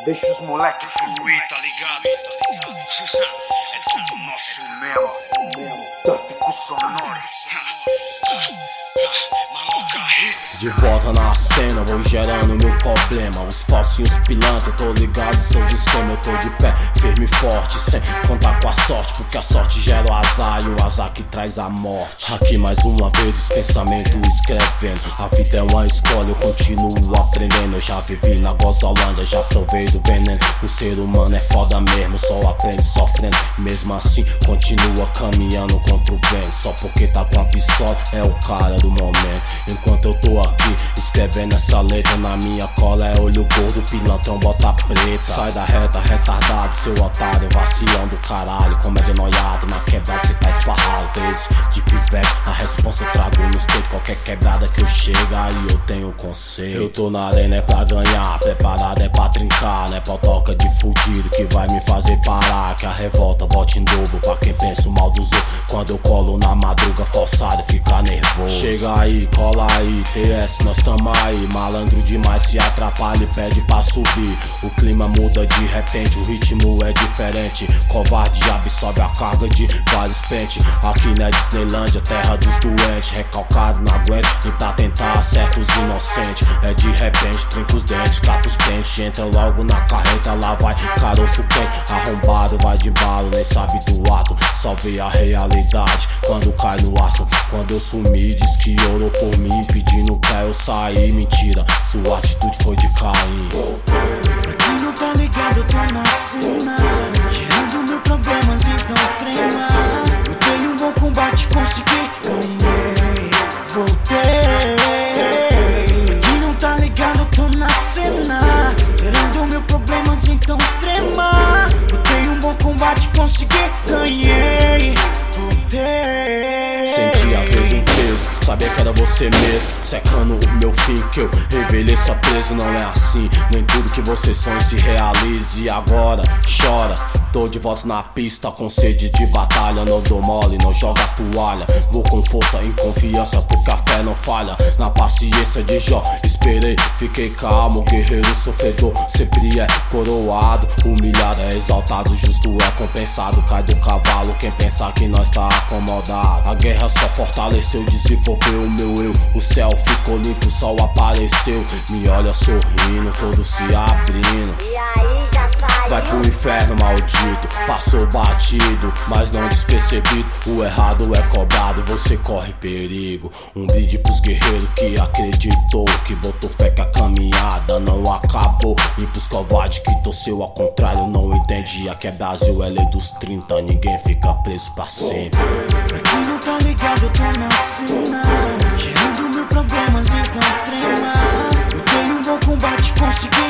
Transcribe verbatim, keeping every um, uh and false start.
Deixa os moleques fluir, tá ligado? É tudo nosso mesmo. Tráfico sonoro. De volta na cena, vou gerando meu problema. Os falsinhos pilantra, tô ligado, seus esquemas. Eu tô de pé, firme e forte, sem contar com a sorte, porque a sorte gera o azar e o azar que traz a morte. Aqui mais uma vez os pensamentos escrevendo. A vida é uma escola, eu continuo aprendendo. Eu já vivi na Gozolândia, já provei do veneno. O ser humano é foda mesmo, só aprende sofrendo. Mesmo assim continua caminhando contra o vento. Só porque tá com a pistola é o cara do momento. Enquanto eu tô aqui escrevendo essa letra, na minha cola é olho gordo, pilantrão, bota preta. Sai da reta, retardado, seu otário, vacilão do caralho. Comédia noiado, na quebrada cê tá esparrado. Três de pivete, a responsa eu trago nos peitos. Qualquer quebrada que eu chego, aí eu tenho conceito. Eu tô na arena é pra ganhar, preparado é pra trincar. Não é pra toca de fudido que vai me fazer parar. Que a revolta volte em dobro pra quem pensa o mal dos outros. Quando eu colo na madruga forçada, fica nervoso. Chega aí, cola aí, T S, nós tamo aí. Malandro demais, se atrapalha e pede pra subir. O clima muda de repente, o ritmo é diferente. Covarde absorve a carga de vários pentes. Aqui na Disneylândia, terra dos doentes. Recalcado, não aguento, e pra tentar acerta os inocentes. É de repente, trinca os dentes, cata os pentes. Entra logo na carreta, lá vai caroço quente. Arrombado, vai de balo, nem sabe do ato. Só vê a realidade quando cai no aço. Quando eu sumi, diz que orou por mim, pedindo pra eu sair. Mentira, sua atitude foi de Caim. Pra quem não tá ligado, eu tô na cena, gerando mil problemas, então trema. Eu tenho um bom combate, consegui, ganhei, voltei. Pra quem não tá ligado, eu tô na cena, gerando mil problemas, então trema. Eu tenho um bom combate, consegui, ganhei, voltei. Senti às vezes um peso, sabia que era você mesmo, secando o meu fim, que eu envelheça preso. Não é assim, nem tudo que você sonha se realize. E agora, chora, tô de volta na pista com sede de batalha. Não dou mole, não joga a toalha. Vou com força, em confiança, porque a fé não falha. Na paciência de Jó, esperei, fiquei calmo. Guerreiro sofredor, sempre é coroado. Humilhado é exaltado, justo é compensado. Cai do cavalo quem pensar que nós tá acomodado. A guerra só fortaleceu, desenvolveu o meu eu. O céu ficou limpo, o sol apareceu. Me olha sorrindo, todo se abrindo. E aí já saiu. Vai pro inferno maldito, passou batido, mas não despercebido. O errado é cobrado, você corre perigo. Um brinde pros guerreiros que acreditou, que botou fé que a caminhada não acabou. E pros covardes que torceu ao contrário, não entendia que é Brasil, é lei dos trinta. Ninguém fica preso pra sempre. Pra quem não tá ligado, eu tô na cena, gerando mil problemas, então trema. Eu tenho um bom combate, consegui,